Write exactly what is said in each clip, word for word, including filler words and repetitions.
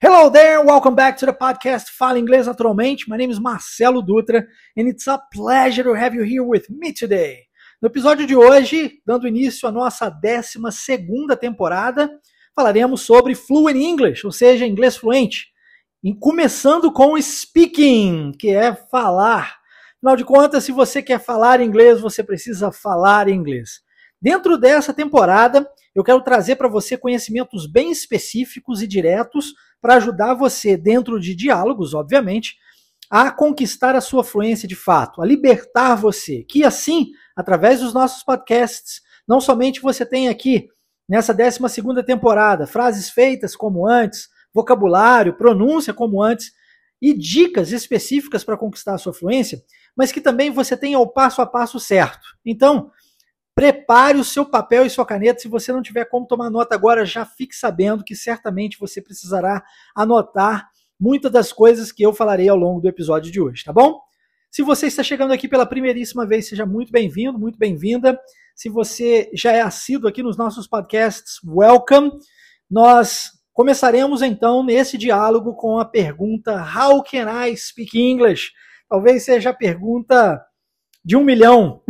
Hello there, welcome back to the podcast Fala Inglês Naturalmente. My name is Marcelo Dutra and it's a pleasure to have you here with me today. No episódio de hoje, dando início à nossa décima segunda temporada, falaremos sobre Fluent English, ou seja, inglês fluente. E começando com speaking, que é falar. Afinal de contas, se você quer falar inglês, você precisa falar inglês. Dentro dessa temporada, eu quero trazer para você conhecimentos bem específicos e diretos para ajudar você, dentro de diálogos, obviamente, a conquistar a sua fluência de fato, a libertar você, que assim, através dos nossos podcasts, não somente você tem aqui, nessa décima segunda temporada, frases feitas como antes, vocabulário, pronúncia como antes, e dicas específicas para conquistar a sua fluência, mas que também você tenha o passo a passo certo. Então, prepare o seu papel e sua caneta. Se você não tiver como tomar nota agora, já fique sabendo que certamente você precisará anotar muitas das coisas que eu falarei ao longo do episódio de hoje, tá bom? Se você está chegando aqui pela primeiríssima vez, seja muito bem-vindo, muito bem-vinda. Se você já é assíduo aqui nos nossos podcasts, welcome. Nós começaremos então nesse diálogo com a pergunta How can I speak English? Talvez seja a pergunta de um milhão,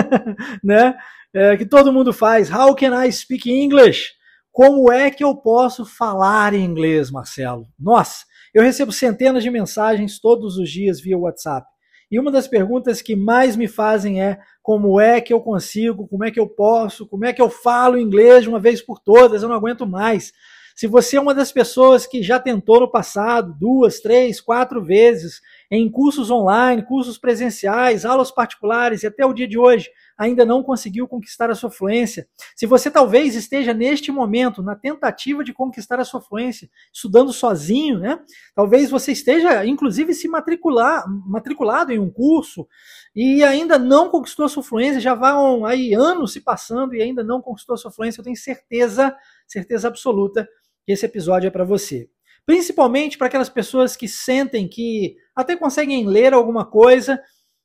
né? É, que todo mundo faz. How can I speak English? Como é que eu posso falar inglês, Marcelo? Nossa, eu recebo centenas de mensagens todos os dias via WhatsApp. E uma das perguntas que mais me fazem é como é que eu consigo, como é que eu posso, como é que eu falo inglês de uma vez por todas, eu não aguento mais. Se você é uma das pessoas que já tentou no passado duas, três, quatro vezes em cursos online, cursos presenciais, aulas particulares e até o dia de hoje ainda não conseguiu conquistar a sua fluência, se você talvez esteja neste momento na tentativa de conquistar a sua fluência, estudando sozinho, né? Talvez você esteja inclusive se matricular, matriculado em um curso e ainda não conquistou a sua fluência, já vão aí anos se passando e ainda não conquistou a sua fluência, eu tenho certeza, certeza absoluta que esse episódio é para você. Principalmente para aquelas pessoas que sentem que até conseguem ler alguma coisa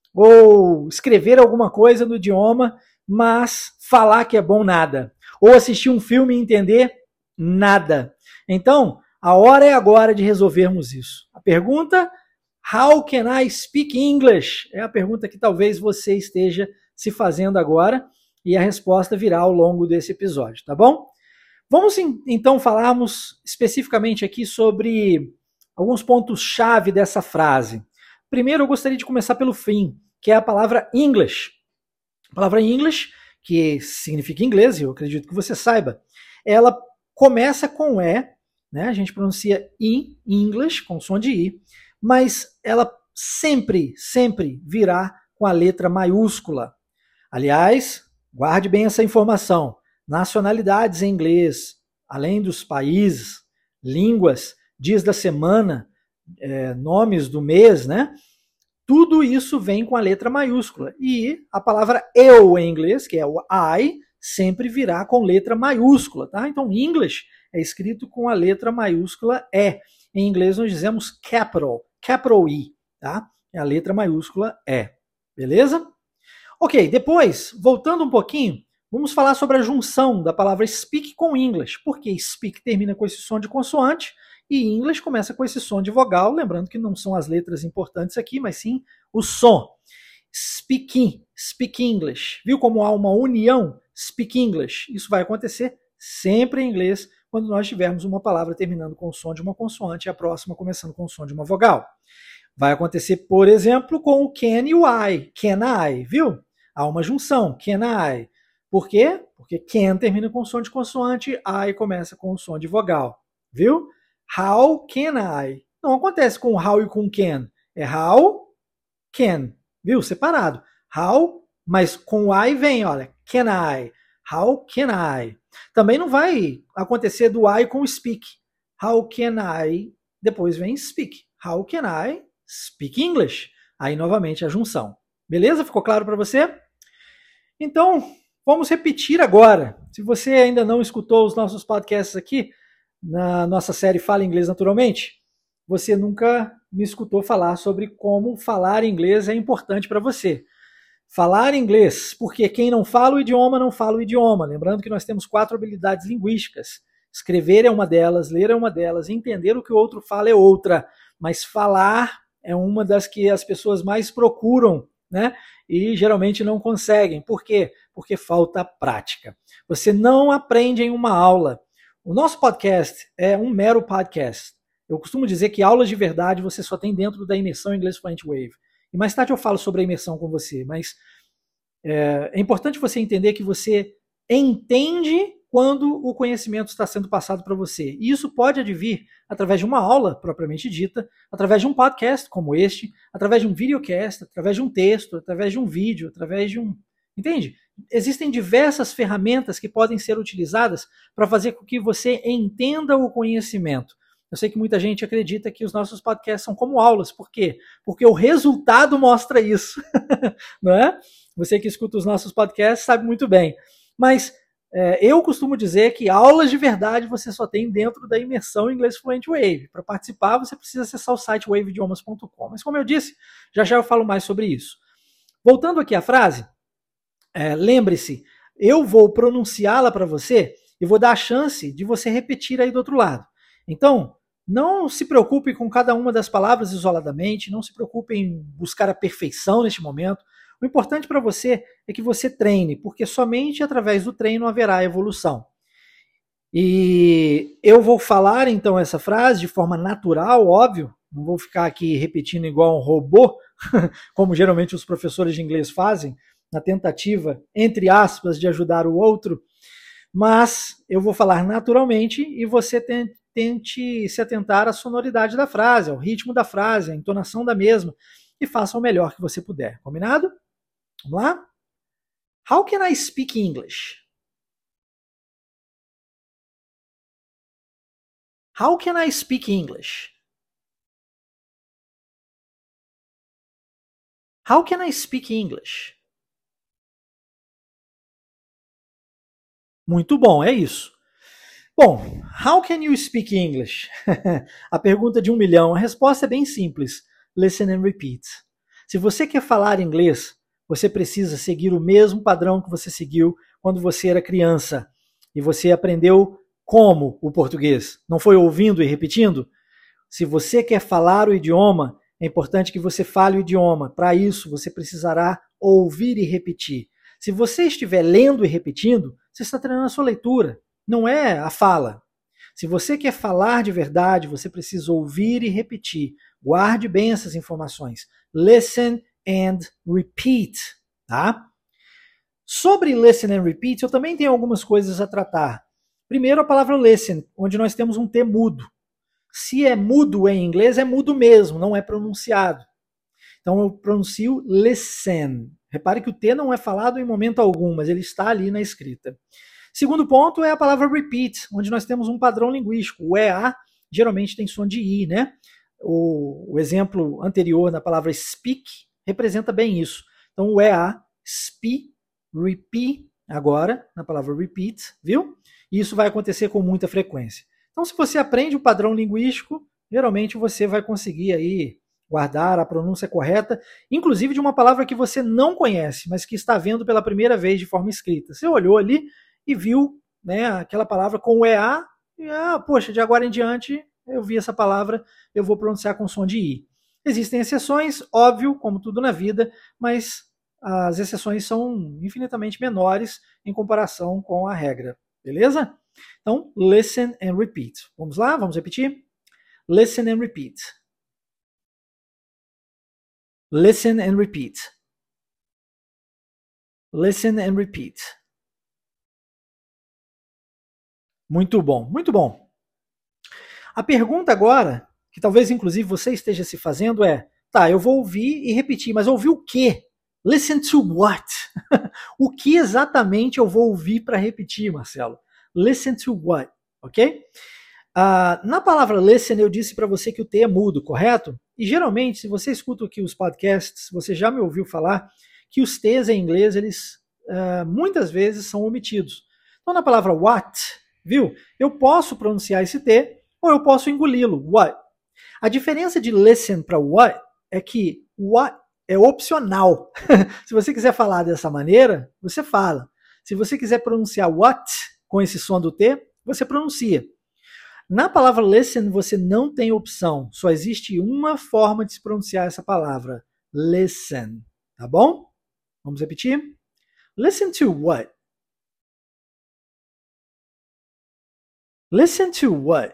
ou escrever alguma coisa no idioma, mas falar que é bom nada. Ou assistir um filme e entender nada. Então, a hora é agora de resolvermos isso. A pergunta, How can I speak English? É a pergunta que talvez você esteja se fazendo agora e a resposta virá ao longo desse episódio, tá bom? Vamos então falarmos especificamente aqui sobre alguns pontos-chave dessa frase. Primeiro, eu gostaria de começar pelo fim, que é a palavra English. A palavra English, que significa inglês, e eu acredito que você saiba, ela começa com E, né? A gente pronuncia in, English, com som de I, mas ela sempre, sempre virá com a letra maiúscula. Aliás, guarde bem essa informação. Nacionalidades em inglês, além dos países, línguas, dias da semana, é, nomes do mês, né? Tudo isso vem com a letra maiúscula. E a palavra eu em inglês, que é o I, sempre virá com letra maiúscula, tá? Então, English é escrito com a letra maiúscula E. Em inglês nós dizemos capital, capital E, tá? É a letra maiúscula E. Beleza? Ok, depois, voltando um pouquinho, vamos falar sobre a junção da palavra speak com English. Porque speak termina com esse som de consoante e English começa com esse som de vogal. Lembrando que não são as letras importantes aqui, mas sim o som. Speaking, speak English. Viu como há uma união? Speak English. Isso vai acontecer sempre em inglês quando nós tivermos uma palavra terminando com o som de uma consoante e a próxima começando com o som de uma vogal. Vai acontecer, por exemplo, com o can e o I. Can I, viu? Há uma junção. Can I. Por quê? Porque can termina com som de consoante, I começa com o som de vogal. Viu? How can I? Não acontece com how e com can. É how, can. Viu? Separado. How, mas com I vem, olha. Can I? How can I? Também não vai acontecer do I com speak. How can I? Depois vem speak. How can I speak English? Aí novamente a junção. Beleza? Ficou claro para você? Então, vamos repetir agora. Se você ainda não escutou os nossos podcasts aqui, na nossa série Fala Inglês Naturalmente, você nunca me escutou falar sobre como falar inglês é importante para você. Falar inglês, porque quem não fala o idioma, não fala o idioma. Lembrando que nós temos quatro habilidades linguísticas, Escrever é uma delas, ler é uma delas, entender o que o outro fala é outra, mas falar é uma das que as pessoas mais procuram, né? E geralmente não conseguem. Por quê? Porque falta prática. Você não aprende em uma aula. O nosso podcast é um mero podcast. Eu costumo dizer que aulas de verdade você só tem dentro da imersão Inglês Fluent Wave. E mais tarde eu falo sobre a imersão com você, mas é, é importante você entender que você entende quando o conhecimento está sendo passado para você. E isso pode advir através de uma aula propriamente dita, através de um podcast como este, através de um videocast, através de um texto, através de um vídeo, através de um... Entende? Existem diversas ferramentas que podem ser utilizadas para fazer com que você entenda o conhecimento. Eu sei que muita gente acredita que os nossos podcasts são como aulas. Por quê? Porque o resultado mostra isso. Não é? Você que escuta os nossos podcasts sabe muito bem. Mas é, eu costumo dizer que aulas de verdade você só tem dentro da imersão Inglês Fluent Wave. Para participar, você precisa acessar o site wave idiomas ponto com. Mas como eu disse, já já eu falo mais sobre isso. Voltando aqui à frase, é, lembre-se, eu vou pronunciá-la para você e vou dar a chance de você repetir aí do outro lado. Então, não se preocupe com cada uma das palavras isoladamente, não se preocupe em buscar a perfeição neste momento. O importante para você é que você treine, porque somente através do treino haverá evolução. E eu vou falar então essa frase de forma natural, óbvio, não vou ficar aqui repetindo igual um robô, como geralmente os professores de inglês fazem, na tentativa, entre aspas, de ajudar o outro, mas eu vou falar naturalmente e você tente, tente se atentar à sonoridade da frase, ao ritmo da frase, à entonação da mesma, e faça o melhor que você puder. Combinado? Vamos lá? How can I speak English? How can I speak English? How can I speak English? Muito bom, é isso. Bom, how can you speak English? A pergunta de um milhão. A resposta é bem simples. Listen and repeat. Se você quer falar inglês, você precisa seguir o mesmo padrão que você seguiu quando você era criança. E você aprendeu como o português? Não foi ouvindo e repetindo? Se você quer falar o idioma, é importante que você fale o idioma. Para isso, você precisará ouvir e repetir. Se você estiver lendo e repetindo, você está treinando a sua leitura, não é a fala. Se você quer falar de verdade, você precisa ouvir e repetir. Guarde bem essas informações. Listen and repeat. Tá? Sobre listen and repeat, eu também tenho algumas coisas a tratar. Primeiro, a palavra listen, onde nós temos um T mudo. Se é mudo em inglês, é mudo mesmo, não é pronunciado. Então eu pronuncio listen. Repare que o T não é falado em momento algum, mas ele está ali na escrita. Segundo ponto é a palavra repeat, onde nós temos um padrão linguístico. O E A geralmente tem som de I, né? O, o exemplo anterior na palavra speak representa bem isso. Então o E A, speak, repeat, agora na palavra repeat, viu? E isso vai acontecer com muita frequência. Então se você aprende o padrão linguístico, geralmente você vai conseguir aí guardar a pronúncia correta, inclusive de uma palavra que você não conhece, mas que está vendo pela primeira vez de forma escrita. Você olhou ali e viu, né, aquela palavra com o E A, e, ah, poxa, de agora em diante eu vi essa palavra, eu vou pronunciar com som de I. Existem exceções, óbvio, como tudo na vida, mas as exceções são infinitamente menores em comparação com a regra. Beleza? Então, listen and repeat. Vamos lá? Vamos repetir? Listen and repeat. Listen and repeat. Listen and repeat. Muito bom, muito bom. A pergunta agora, que talvez inclusive você esteja se fazendo é, tá, eu vou ouvir e repetir, mas ouvir o quê? Listen to what? O que exatamente eu vou ouvir para repetir, Marcelo? Listen to what, ok? Uh, na palavra listen eu disse para você que o T é mudo, correto? E geralmente, se você escuta aqui os podcasts, você já me ouviu falar que os T's em inglês, eles uh, muitas vezes são omitidos. Então na palavra what, viu? Eu posso pronunciar esse T ou eu posso engoli-lo, what. A diferença de listen para what é que what é opcional. Se você quiser falar dessa maneira, você fala. Se você quiser pronunciar what com esse som do T, você pronuncia. Na palavra listen, você não tem opção. Só existe uma forma de se pronunciar essa palavra. Listen. Tá bom? Vamos repetir? Listen to what? Listen to what?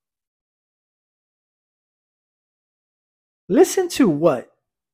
Listen to what?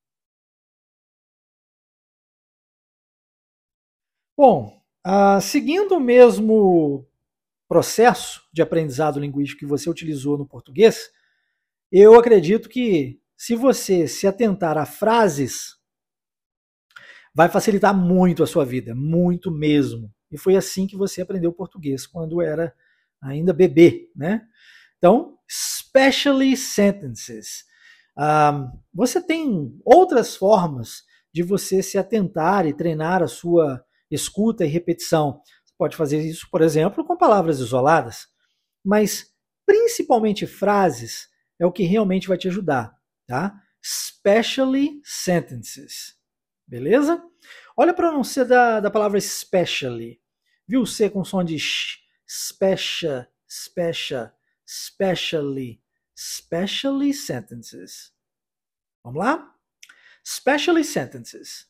Bom, uh, seguindo o mesmo processo de aprendizado linguístico que você utilizou no português, eu acredito que se você se atentar a frases, vai facilitar muito a sua vida, muito mesmo. E foi assim que você aprendeu português quando era ainda bebê, né? Então, especially sentences. Um, você tem outras formas de você se atentar e treinar a sua escuta e repetição. Você pode fazer isso, por exemplo, com palavras isoladas, mas principalmente frases é o que realmente vai te ajudar, tá? Especially sentences. Beleza? Olha a pronúncia da, da palavra especially. Viu o C com som de sh? Special, special, specially. Specially sentences. Vamos lá? Specially sentences.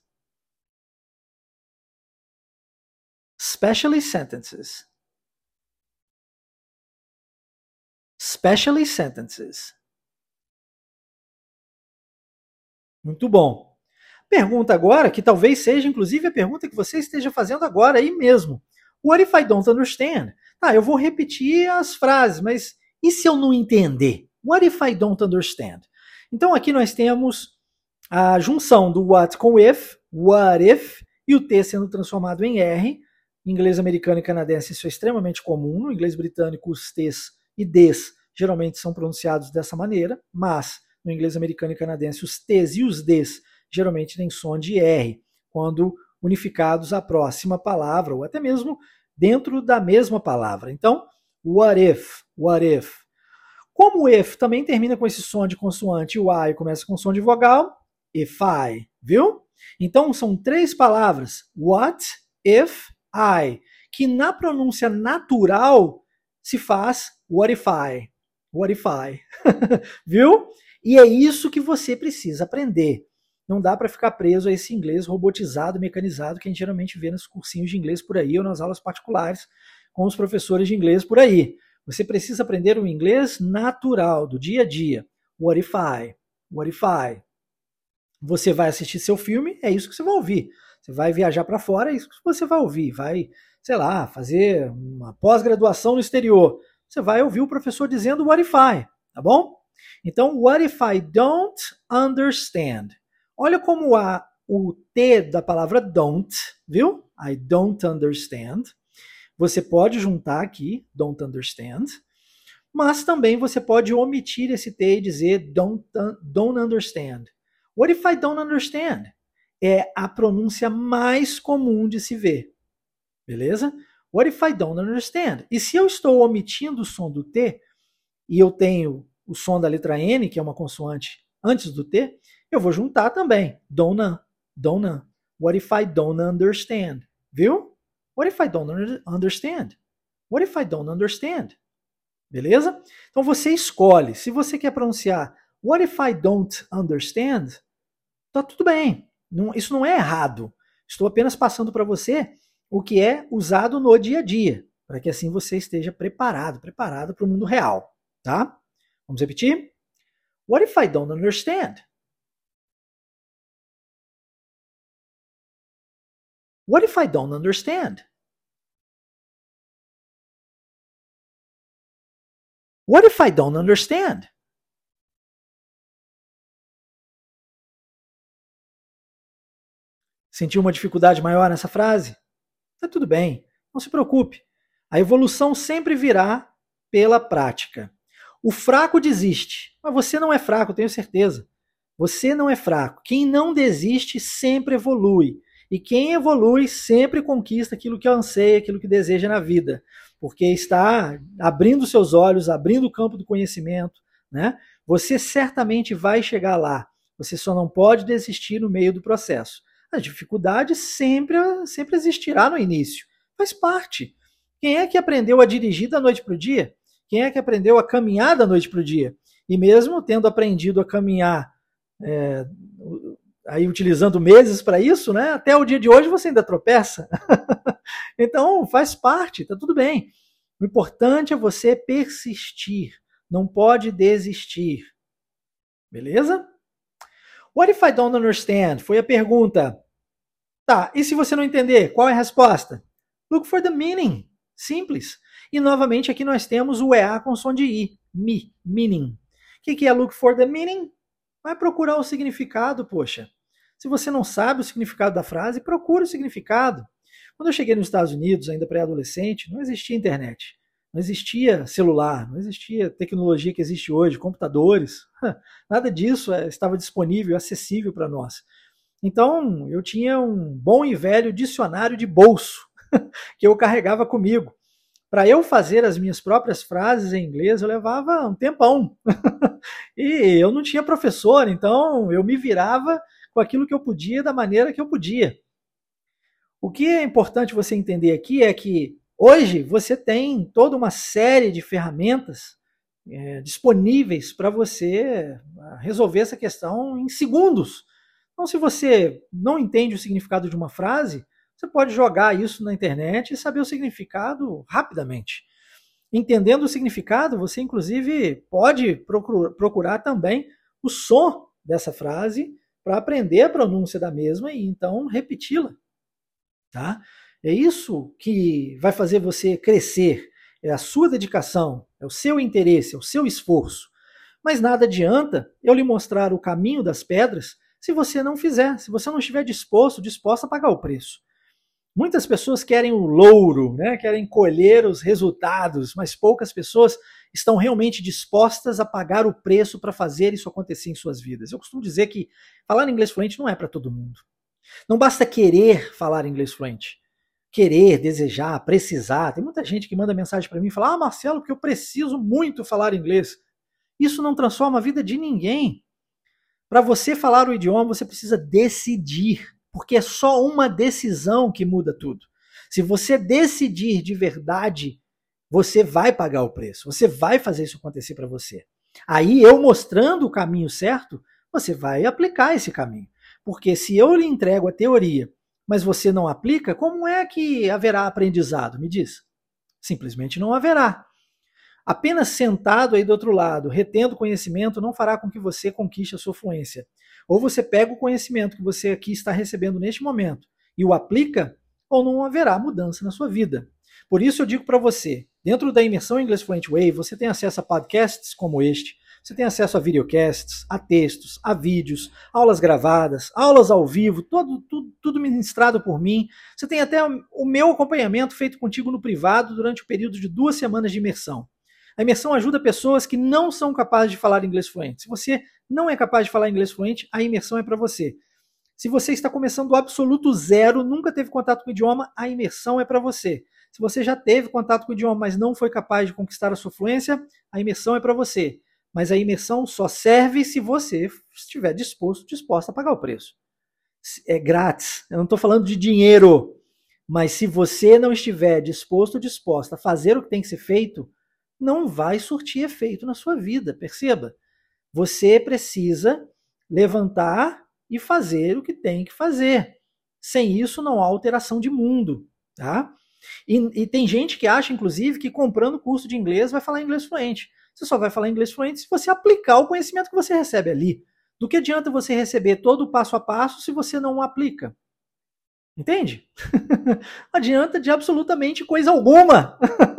Specially sentences. Specially sentences. Muito bom. Pergunta agora, que talvez seja inclusive a pergunta que você esteja fazendo agora aí mesmo. What if I don't understand? Tá, eu vou repetir as frases, mas e se eu não entender? What if I don't understand? Então aqui nós temos a junção do what com if, what if, e o T sendo transformado em R. Em inglês americano e canadense isso é extremamente comum. No inglês britânico os T's e D's geralmente são pronunciados dessa maneira, mas no inglês americano e canadense os T's e os D's geralmente têm som de R, quando unificados à próxima palavra, ou até mesmo dentro da mesma palavra. Então, what if, what if. Como o if também termina com esse som de consoante e o I começa com som de vogal, if I, viu? Então, são três palavras, what, if, I, que na pronúncia natural se faz what if I, what if I, viu? E é isso que você precisa aprender. Não dá para ficar preso a esse inglês robotizado, mecanizado, que a gente geralmente vê nos cursinhos de inglês por aí ou nas aulas particulares com os professores de inglês por aí. Você precisa aprender o inglês natural, do dia a dia. What if I? What if I? Você vai assistir seu filme, é isso que você vai ouvir. Você vai viajar para fora, é isso que você vai ouvir. Vai, sei lá, fazer uma pós-graduação no exterior. Você vai ouvir o professor dizendo what if I, tá bom? Então, what if I don't understand? Olha como a, o T da palavra don't, viu? I don't understand. Você pode juntar aqui, don't understand, mas também você pode omitir esse T e dizer don't, don't understand. What if I don't understand? É a pronúncia mais comum de se ver. Beleza? What if I don't understand? E se eu estou omitindo o som do T, e eu tenho o som da letra N, que é uma consoante antes do T, eu vou juntar também. Don't, don't. What if I don't understand? Viu? What if I don't understand? What if I don't understand? Beleza? Então você escolhe. Se você quer pronunciar what if I don't understand, tá tudo bem. Não, isso não é errado. Estou apenas passando para você o que é usado no dia a dia, para que assim você esteja preparado, preparado para o mundo real, tá? Vamos repetir? What if I don't understand? What if I don't understand? What if I don't understand? Sentiu uma dificuldade maior nessa frase? Tá tudo bem, não se preocupe. A evolução sempre virá pela prática. O fraco desiste, mas você não é fraco, tenho certeza. Você não é fraco. Quem não desiste sempre evolui. E quem evolui sempre conquista aquilo que anseia, aquilo que deseja na vida. Porque está abrindo seus olhos, abrindo o campo do conhecimento, né? Você certamente vai chegar lá. Você só não pode desistir no meio do processo. A dificuldade sempre, sempre existirá no início. Faz parte. Quem é que aprendeu a dirigir da noite para o dia? Quem é que aprendeu a caminhar da noite para o dia? E mesmo tendo aprendido a caminhar, é, aí utilizando meses para isso, né, até o dia de hoje você ainda tropeça. Então faz parte, tá tudo bem. O importante é você persistir, não pode desistir. Beleza? What if I don't understand? Foi a pergunta. Tá, e se você não entender, qual é a resposta? Look for the meaning. Simples. E novamente aqui nós temos o E A com som de I. Me, meaning. O que é look for the meaning? Vai procurar o significado, poxa. Se você não sabe o significado da frase, procure o significado. Quando eu cheguei nos Estados Unidos, ainda pré-adolescente, não existia internet. Não existia celular, não existia tecnologia que existe hoje, computadores. Nada disso estava disponível, acessível para nós. Então, eu tinha um bom e velho dicionário de bolso que eu carregava comigo. Para eu fazer as minhas próprias frases em inglês, eu levava um tempão. E eu não tinha professor, então eu me virava com aquilo que eu podia, da maneira que eu podia. O que é importante você entender aqui é que hoje você tem toda uma série de ferramentas é, disponíveis para você resolver essa questão em segundos. Então, se você não entende o significado de uma frase, você pode jogar isso na internet e saber o significado rapidamente. Entendendo o significado, você inclusive pode procurar também o som dessa frase para aprender a pronúncia da mesma e então repeti-la. Tá? É isso que vai fazer você crescer, é a sua dedicação, é o seu interesse, é o seu esforço. Mas nada adianta eu lhe mostrar o caminho das pedras se você não fizer, se você não estiver disposto, disposto a pagar o preço. Muitas pessoas querem o louro, né? Querem colher os resultados, mas poucas pessoas estão realmente dispostas a pagar o preço para fazer isso acontecer em suas vidas. Eu costumo dizer que falar inglês fluente não é para todo mundo. Não basta querer falar inglês fluente. Querer, desejar, precisar. Tem muita gente que manda mensagem para mim e fala: ah, Marcelo, porque eu preciso muito falar inglês. Isso não transforma a vida de ninguém. Para você falar o idioma, você precisa decidir, porque é só uma decisão que muda tudo. Se você decidir de verdade, você vai pagar o preço, você vai fazer isso acontecer para você. Aí, eu mostrando o caminho certo, você vai aplicar esse caminho. Porque se eu lhe entrego a teoria, mas você não aplica, como é que haverá aprendizado? Me diz. Simplesmente não haverá. Apenas sentado aí do outro lado, retendo conhecimento, não fará com que você conquiste a sua fluência. Ou você pega o conhecimento que você aqui está recebendo neste momento e o aplica, ou não haverá mudança na sua vida. Por isso eu digo para você, dentro da Imersão Inglês Fluent Way, você tem acesso a podcasts como este, você tem acesso a videocasts, a textos, a vídeos, aulas gravadas, aulas ao vivo, todo, tudo, tudo ministrado por mim. Você tem até o meu acompanhamento feito contigo no privado durante o período de duas semanas de imersão. A imersão ajuda pessoas que não são capazes de falar inglês fluente. Se você não é capaz de falar inglês fluente, a imersão é para você. Se você está começando do absoluto zero, nunca teve contato com o idioma, a imersão é para você. Se você já teve contato com o idioma, mas não foi capaz de conquistar a sua fluência, a imersão é para você. Mas a imersão só serve se você estiver disposto, disposta a pagar o preço. É grátis. Eu não estou falando de dinheiro. Mas se você não estiver disposto, disposta a fazer o que tem que ser feito, não vai surtir efeito na sua vida, perceba. Você precisa levantar e fazer o que tem que fazer. Sem isso não há alteração de mundo, tá? E, e tem gente que acha, inclusive, que comprando curso de inglês vai falar inglês fluente. Você só vai falar inglês fluente se você aplicar o conhecimento que você recebe ali. Do que adianta você receber todo o passo a passo se você não o aplica? Entende? Não adianta de absolutamente coisa alguma.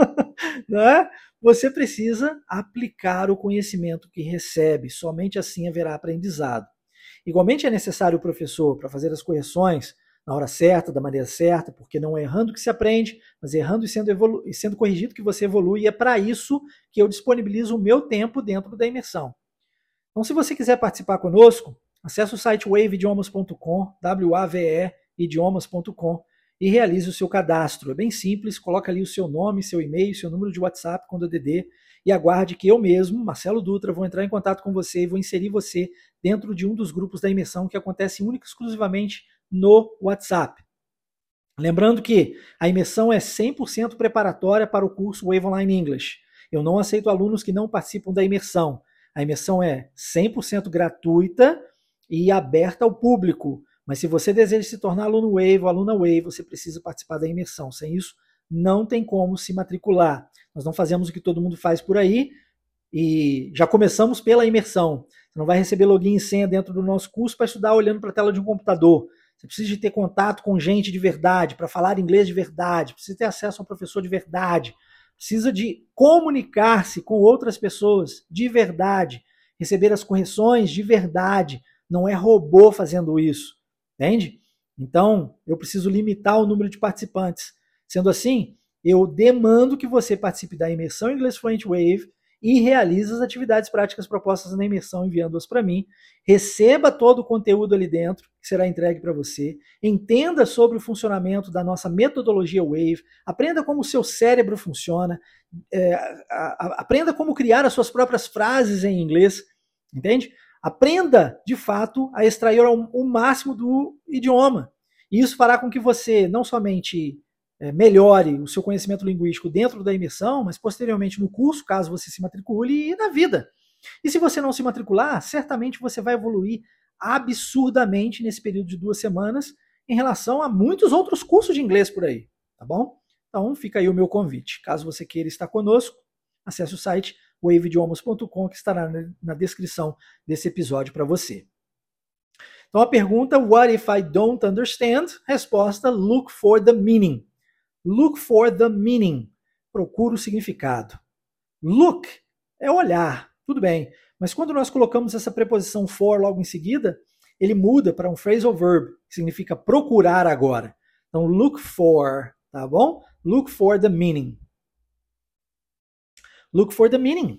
Não é? Você precisa aplicar o conhecimento que recebe, somente assim haverá aprendizado. Igualmente é necessário o professor para fazer as correções na hora certa, da maneira certa, porque não é errando que se aprende, mas é errando e sendo, evolu- e sendo corrigido que você evolui, e é para isso que eu disponibilizo o meu tempo dentro da imersão. Então, se você quiser participar conosco, acesse o site wave idiomas ponto com, W A V E idiomas ponto com, e realize o seu cadastro. É bem simples, coloca ali o seu nome, seu e-mail, seu número de WhatsApp com o D D D e aguarde que eu mesmo, Marcelo Dutra, vou entrar em contato com você e vou inserir você dentro de um dos grupos da imersão que acontece única e exclusivamente no WhatsApp. Lembrando que a imersão é cem por cento preparatória para o curso Wave Online English. Eu não aceito alunos que não participam da imersão. A imersão é cem por cento gratuita e aberta ao público. Mas se você deseja se tornar aluno Wave ou aluna Wave, você precisa participar da imersão. Sem isso, não tem como se matricular. Nós não fazemos o que todo mundo faz por aí e já começamos pela imersão. Você não vai receber login e senha dentro do nosso curso para estudar olhando para a tela de um computador. Você precisa de ter contato com gente de verdade, para falar inglês de verdade, precisa ter acesso a um professor de verdade, precisa de comunicar-se com outras pessoas de verdade, receber as correções de verdade. Não é robô fazendo isso, entende? Então, eu preciso limitar o número de participantes. Sendo assim, eu demando que você participe da imersão English Fluent Wave e realize as atividades práticas propostas na imersão, enviando-as para mim. Receba todo o conteúdo ali dentro, que será entregue para você. Entenda sobre o funcionamento da nossa metodologia Wave. Aprenda como o seu cérebro funciona. É, a, a, aprenda como criar as suas próprias frases em inglês. Entende? Aprenda, de fato, a extrair o, o máximo do idioma. E isso fará com que você não somente é, melhore o seu conhecimento linguístico dentro da imersão, mas posteriormente no curso, caso você se matricule, e na vida. E se você não se matricular, certamente você vai evoluir absurdamente nesse período de duas semanas em relação a muitos outros cursos de inglês por aí, tá bom? Então fica aí o meu convite. Caso você queira estar conosco, acesse o site wave idiomas ponto com, que estará na descrição desse episódio para você. Então a pergunta, what if I don't understand? Resposta, look for the meaning. Look for the meaning. Procura o significado. Look é olhar, tudo bem. Mas quando nós colocamos essa preposição for logo em seguida, ele muda para um phrasal verb, que significa procurar agora. Então, look for, tá bom? Look for the meaning. Look for the meaning.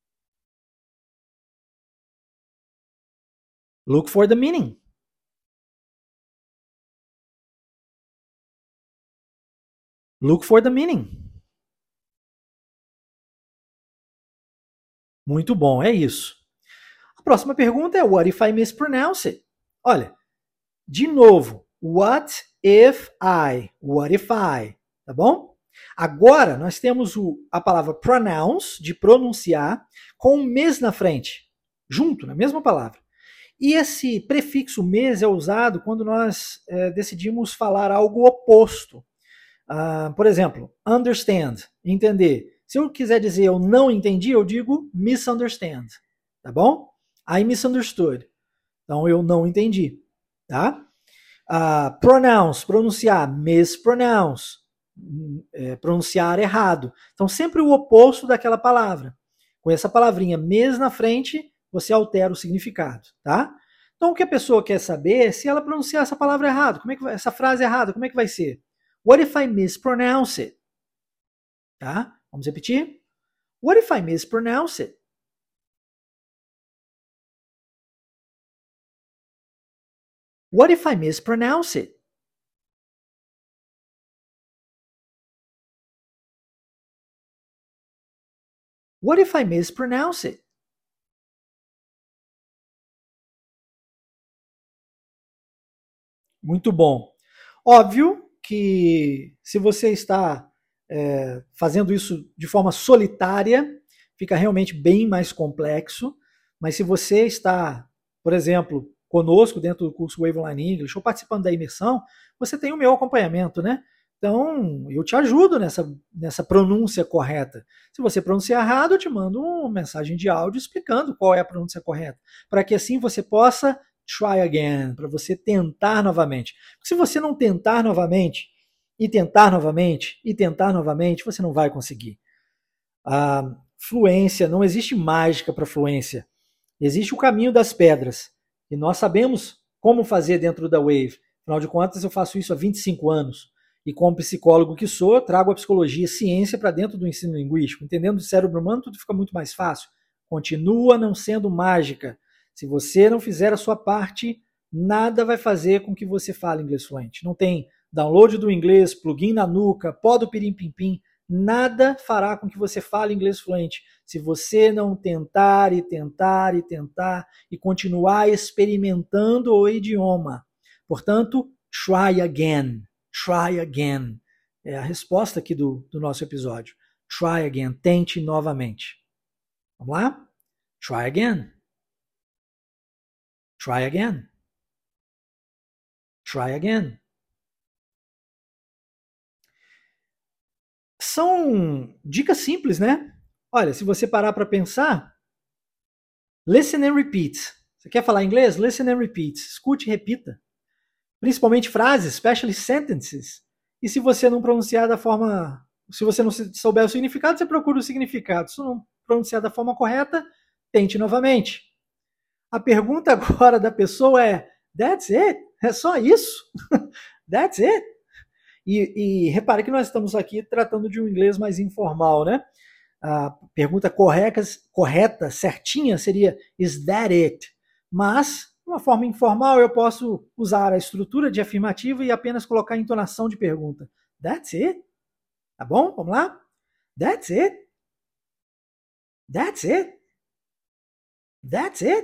Look for the meaning. Look for the meaning. Muito bom, é isso. A próxima pergunta é what if I mispronounce it? Olha, de novo, what if I? What if I? Tá bom? Agora nós temos o, a palavra pronounce, de pronunciar, com o mes na frente, junto, na mesma palavra. E esse prefixo mes é usado quando nós é, decidimos falar algo oposto. Uh, por exemplo, understand, entender. Se eu quiser dizer eu não entendi, eu digo misunderstand, tá bom? I misunderstood. Então eu não entendi, tá? Uh, pronounce, pronunciar, mispronounce, é, pronunciar errado. Então sempre o oposto daquela palavra. Com essa palavrinha mes na frente, você altera o significado, tá? Então o que a pessoa quer saber é se ela pronunciar essa palavra errado, como é que vai, essa frase errada, como é que vai ser? What if I mispronounce it? Tá? Vamos repetir? What if I mispronounce it? What if I mispronounce it? What if I mispronounce it? Muito bom. Óbvio que se você está é, fazendo isso de forma solitária, fica realmente bem mais complexo, mas se você está, por exemplo, conosco dentro do curso Wave Online English ou participando da imersão, você tem o meu acompanhamento, né? Então, eu te ajudo nessa, nessa pronúncia correta. Se você pronunciar errado, eu te mando uma mensagem de áudio explicando qual é a pronúncia correta, para que assim você possa try again, para você tentar novamente. Porque se você não tentar novamente, e tentar novamente, e tentar novamente, você não vai conseguir. A fluência, não existe mágica para fluência. Existe o caminho das pedras. E nós sabemos como fazer dentro da Wave. Afinal de contas, eu faço isso há vinte e cinco anos. E como psicólogo que sou, eu trago a psicologia e ciência para dentro do ensino linguístico. Entendendo o cérebro humano, tudo fica muito mais fácil. Continua não sendo mágica. Se você não fizer a sua parte, nada vai fazer com que você fale inglês fluente. Não tem download do inglês, plugin na nuca, pó do pirim-pim-pim, nada fará com que você fale inglês fluente. Se você não tentar e tentar e tentar e continuar experimentando o idioma. Portanto, try again. try again. É a resposta aqui do, do nosso episódio. Try again, tente novamente. Vamos lá? Try again. Try again. Try again. São dicas simples, né? Olha, se você parar para pensar, listen and repeat. Você quer falar inglês? Listen and repeat. Escute e repita. Principalmente frases, especially sentences. E se você não pronunciar da forma... Se você não souber o significado, você procura o significado. Se não pronunciar da forma correta, tente novamente. A pergunta agora da pessoa é: that's it? É só isso? That's it? E, e repare que nós estamos aqui tratando de um inglês mais informal, né? A pergunta correta, correta, certinha, seria is that it? Mas, de uma forma informal, eu posso usar a estrutura de afirmativa e apenas colocar a entonação de pergunta. That's it? Tá bom? Vamos lá? That's it? That's it? That's it?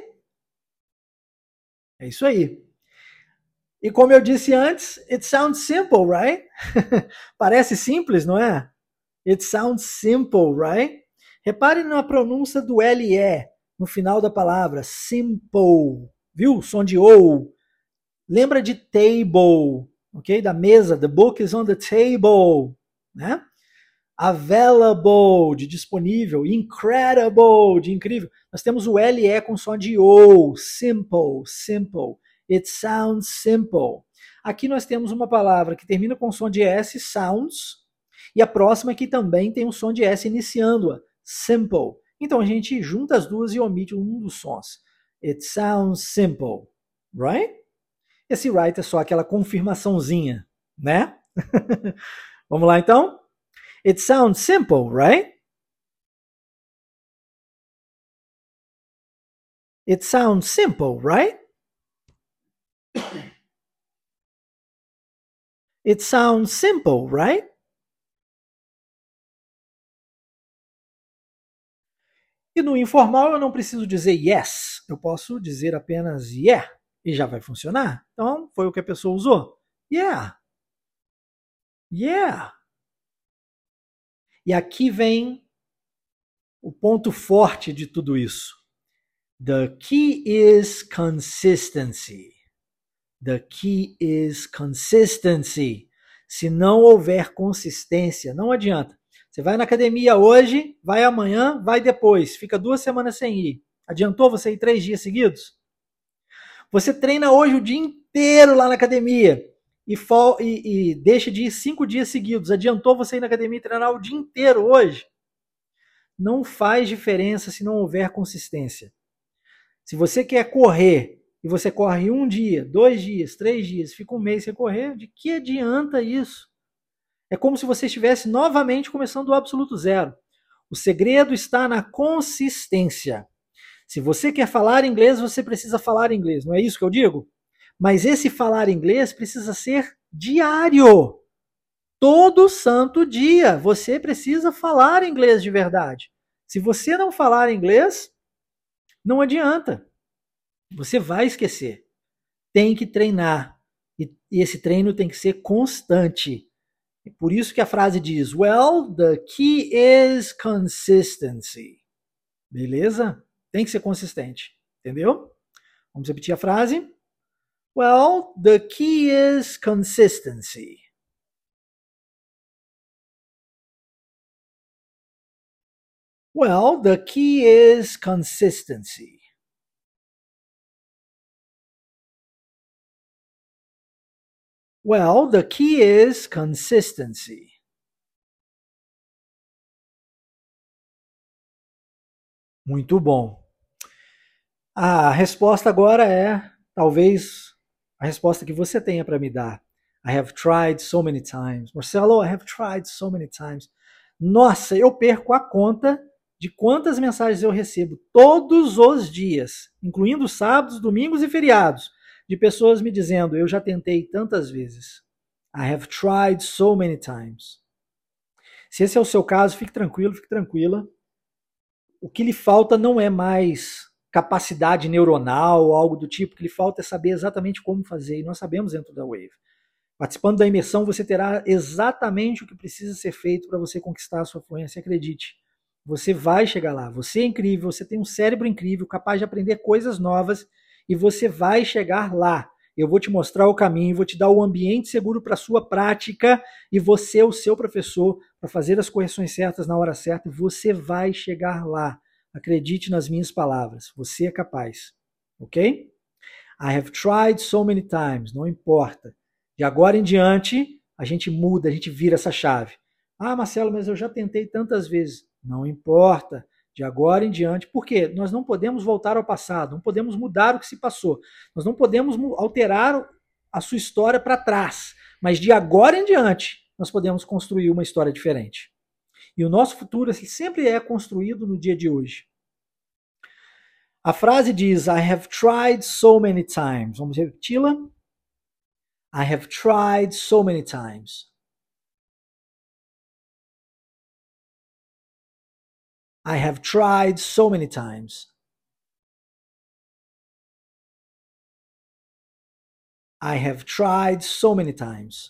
É isso aí. E como eu disse antes, it sounds simple, right? Parece simples, não é? It sounds simple, right? Repare na pronúncia do L E no final da palavra. Simple. Viu? Som de O. Lembra de table, ok? Da mesa. The book is on the table. Né? Available, de disponível. Incredible, de incrível. Nós temos o L E com som de O. Simple, simple. It sounds simple. Aqui nós temos uma palavra que termina com som de S, sounds, e a próxima aqui também tem um som de S iniciando-a, simple. Então a gente junta as duas e omite um dos sons. It sounds simple, right? Esse right é só aquela confirmaçãozinha, né? Vamos lá então? It sounds simple, right? It sounds simple, right? It sounds simple, right? E no informal eu não preciso dizer yes, eu posso dizer apenas yeah, e já vai funcionar. Então, foi o que a pessoa usou. Yeah. Yeah. E aqui vem o ponto forte de tudo isso. The key is consistency. The key is consistency. Se não houver consistência, não adianta. Você vai na academia hoje, vai amanhã, vai depois. Fica duas semanas sem ir. Adiantou você ir três dias seguidos? Você treina hoje o dia inteiro lá na academia e, e, e deixa de ir cinco dias seguidos. Adiantou você ir na academia e treinar o dia inteiro hoje? Não faz diferença se não houver consistência. Se você quer correr e você corre um dia, dois dias, três dias, fica um mês sem correr, de que adianta isso? É como se você estivesse novamente começando do absoluto zero. O segredo está na consistência. Se você quer falar inglês, você precisa falar inglês, não é isso que eu digo? Mas esse falar inglês precisa ser diário. Todo santo dia você precisa falar inglês de verdade. Se você não falar inglês, não adianta. Você vai esquecer. Tem que treinar. E esse treino tem que ser constante. É por isso que a frase diz, well, the key is consistency. Beleza? Tem que ser consistente. Entendeu? Vamos repetir a frase. Well, the key is consistency. Well, the key is consistency. Well, the key is consistency. Muito bom. A resposta agora é, talvez, a resposta que você tenha para me dar. I have tried so many times. Marcelo, I have tried so many times. Nossa, eu perco a conta de quantas mensagens eu recebo todos os dias, incluindo sábados, domingos e feriados, de pessoas me dizendo, eu já tentei tantas vezes. I have tried so many times. Se esse é o seu caso, fique tranquilo, fique tranquila. O que lhe falta não é mais capacidade neuronal ou algo do tipo, o que lhe falta é saber exatamente como fazer, e nós sabemos dentro da Wave. Participando da imersão, você terá exatamente o que precisa ser feito para você conquistar a sua fluência. Acredite, você vai chegar lá. Você é incrível, você tem um cérebro incrível, capaz de aprender coisas novas e você vai chegar lá. Eu vou te mostrar o caminho, vou te dar o ambiente seguro para a sua prática e você é o seu professor para fazer as correções certas na hora certa. Você vai chegar lá. Acredite nas minhas palavras. Você é capaz. Ok? I have tried so many times. Não importa. De agora em diante, a gente muda, a gente vira essa chave. Ah, Marcelo, mas eu já tentei tantas vezes. Não importa. De agora em diante, porque nós não podemos voltar ao passado, não podemos mudar o que se passou, nós não podemos alterar a sua história para trás, mas de agora em diante nós podemos construir uma história diferente. E o nosso futuro assim, sempre é construído no dia de hoje. A frase diz, I have tried so many times. Vamos repeti-la? I have tried so many times. I have tried so many times. I have tried so many times.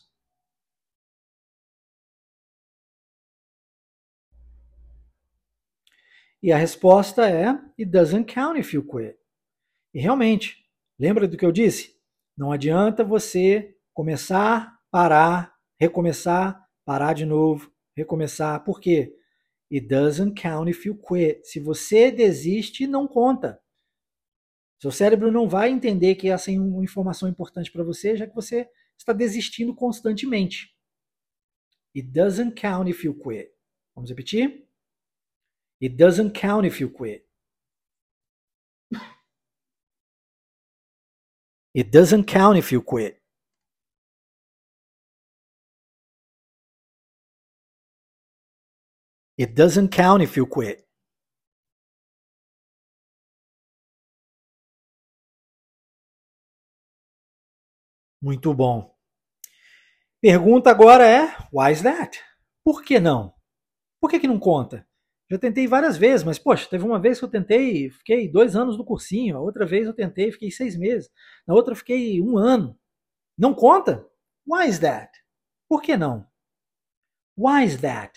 E a resposta é It doesn't count if you quit. E realmente, lembra do que eu disse? Não adianta você começar, parar, recomeçar, parar de novo, recomeçar. Por quê? It doesn't count if you quit. Se você desiste, não conta. Seu cérebro não vai entender que essa é uma informação importante para você, já que você está desistindo constantemente. It doesn't count if you quit. Vamos repetir? It doesn't count if you quit. It doesn't count if you quit. It doesn't count if you quit. Muito bom. Pergunta agora é, why is that? Por que não? Por que que não conta? Já tentei várias vezes, mas, poxa, teve uma vez que eu tentei, fiquei dois anos no cursinho, a outra vez eu tentei, fiquei seis meses, na outra eu fiquei um ano. Não conta? Why is that? Por que não? Why is that?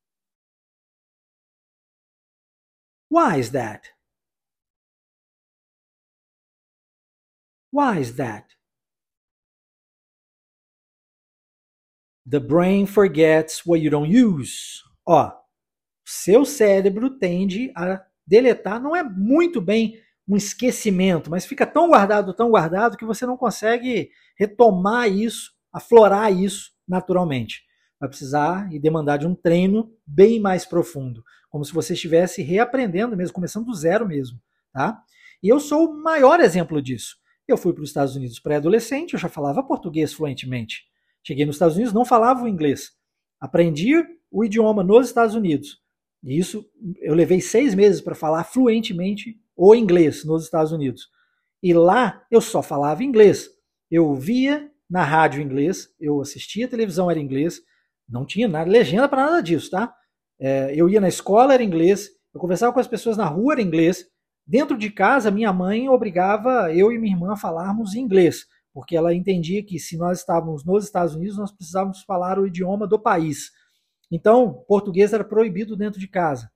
Why is that? Why is that? The brain forgets what you don't use. Ó, seu cérebro tende a deletar, não é muito bem um esquecimento, mas fica tão guardado, tão guardado, que você não consegue retomar isso, aflorar isso naturalmente. Vai precisar e demandar de um treino bem mais profundo, como se você estivesse reaprendendo mesmo, começando do zero mesmo, tá? E eu sou o maior exemplo disso. Eu fui para os Estados Unidos pré-adolescente, eu já falava português fluentemente. Cheguei nos Estados Unidos, não falava o inglês. Aprendi o idioma nos Estados Unidos. E isso, eu levei seis meses para falar fluentemente o inglês nos Estados Unidos. E lá eu só falava inglês. Eu via na rádio inglês, eu assistia a televisão, era inglês, não tinha nada, legenda para nada disso, tá? É, eu ia na escola, era inglês, eu conversava com as pessoas na rua, era inglês. Dentro de casa, minha mãe obrigava eu e minha irmã a falarmos inglês, porque ela entendia que se nós estávamos nos Estados Unidos, nós precisávamos falar o idioma do país. Então, português era proibido dentro de casa.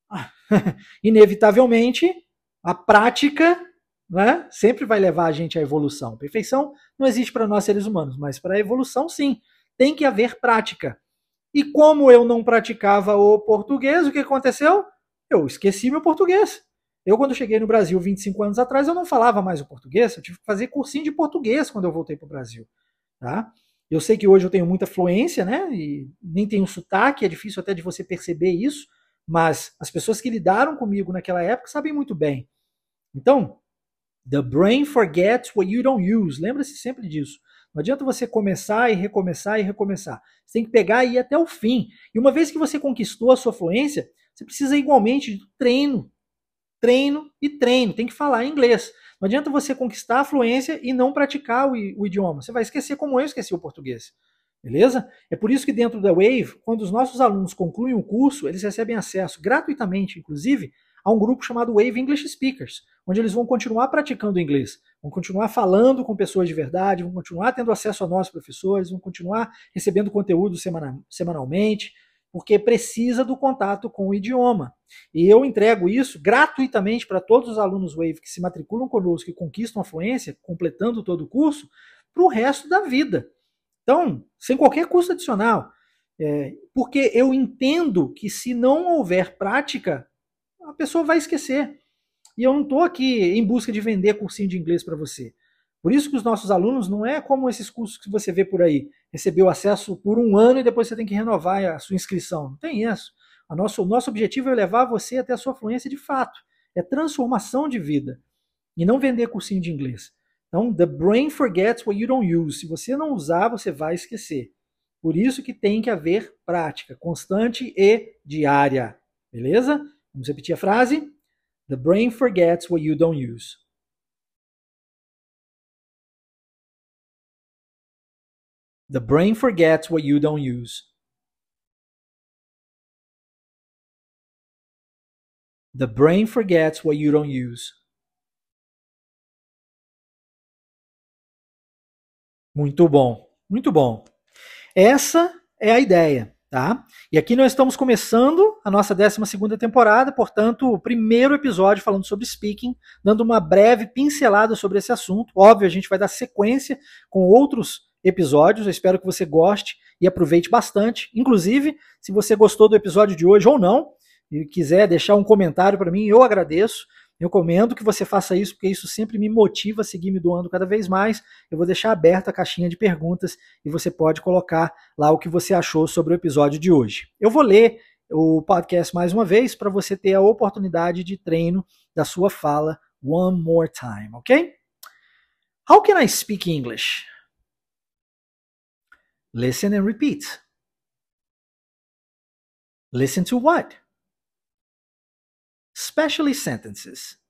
Inevitavelmente, a prática, né, sempre vai levar a gente à evolução. Perfeição não existe para nós seres humanos, mas para a evolução, sim. Tem que haver prática. E como eu não praticava o português, o que aconteceu? Eu esqueci meu português. Eu, quando cheguei no Brasil vinte e cinco anos atrás, eu não falava mais o português, eu tive que fazer cursinho de português quando eu voltei para o Brasil. Tá? Eu sei que hoje eu tenho muita fluência, né? E nem tenho sotaque, é difícil até de você perceber isso, mas as pessoas que lidaram comigo naquela época sabem muito bem. Então, the brain forgets what you don't use. Lembra-se sempre disso. Não adianta você começar e recomeçar e recomeçar. Você tem que pegar e ir até o fim. E uma vez que você conquistou a sua fluência, você precisa igualmente de treino. Treino e treino. Tem que falar inglês. Não adianta você conquistar a fluência e não praticar o, o idioma. Você vai esquecer como eu esqueci o português. Beleza? É por isso que dentro da Wave, quando os nossos alunos concluem o curso, eles recebem acesso gratuitamente, inclusive, a um grupo chamado Wave English Speakers, onde eles vão continuar praticando inglês, vão continuar falando com pessoas de verdade, vão continuar tendo acesso a nós professores, vão continuar recebendo conteúdo semana, semanalmente, porque precisa do contato com o idioma. E eu entrego isso gratuitamente para todos os alunos Wave que se matriculam conosco e conquistam a fluência, completando todo o curso, para o resto da vida. Então, sem qualquer custo adicional. É, porque eu entendo que se não houver prática, a pessoa vai esquecer. E eu não estou aqui em busca de vender cursinho de inglês para você. Por isso que os nossos alunos não é como esses cursos que você vê por aí. Recebeu acesso por um ano e depois você tem que renovar a sua inscrição. Não tem isso. O nosso, o nosso objetivo é levar você até a sua fluência de fato. É transformação de vida. E não vender cursinho de inglês. Então, the brain forgets what you don't use. Se você não usar, você vai esquecer. Por isso que tem que haver prática constante e diária. Beleza? Vamos repetir a frase? The brain forgets what you don't use. The brain forgets what you don't use. The brain forgets what you don't use. Muito bom, muito bom. Essa é a ideia, tá? E aqui nós estamos começando a nossa décima segunda temporada, portanto, o primeiro episódio falando sobre speaking, dando uma breve pincelada sobre esse assunto. Óbvio, a gente vai dar sequência com outros episódios, eu espero que você goste e aproveite bastante. Inclusive, se você gostou do episódio de hoje ou não, e quiser deixar um comentário para mim, eu agradeço. Eu recomendo que você faça isso, porque isso sempre me motiva a seguir me doando cada vez mais. Eu vou deixar aberta a caixinha de perguntas e você pode colocar lá o que você achou sobre o episódio de hoje. Eu vou ler o podcast mais uma vez para você ter a oportunidade de treino da sua fala one more time, ok? How can I speak English? Listen and repeat. Listen to what? Especially sentences.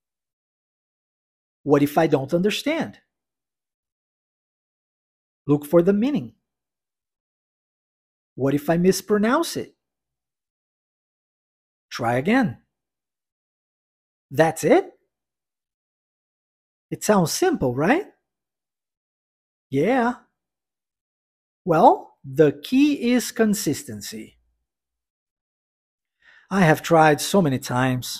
What if I don't understand? Look for the meaning. What if I mispronounce it? Try again. That's it? It sounds simple, right? Yeah. Well, the key is consistency. I have tried so many times.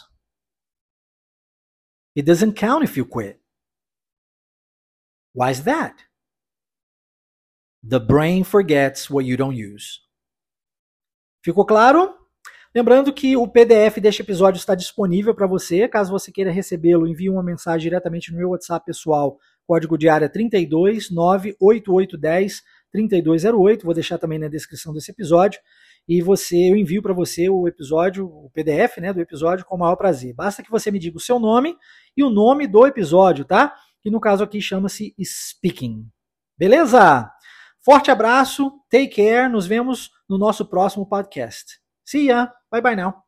It doesn't count if you quit. Why is that? The brain forgets what you don't use. Ficou claro? Lembrando que o P D F deste episódio está disponível para você. Caso você queira recebê-lo, envie uma mensagem diretamente no meu WhatsApp pessoal, código de área trinta e dois, nove oito oito um zero, trinta e dois zero oito. Vou deixar também na descrição desse episódio. E você, eu envio para você o episódio, o P D F, né, do episódio com o maior prazer. Basta que você me diga o seu nome e o nome do episódio, tá? Que no caso aqui chama-se Speaking. Beleza? Forte abraço, take care, nos vemos no nosso próximo podcast. See ya, bye bye now.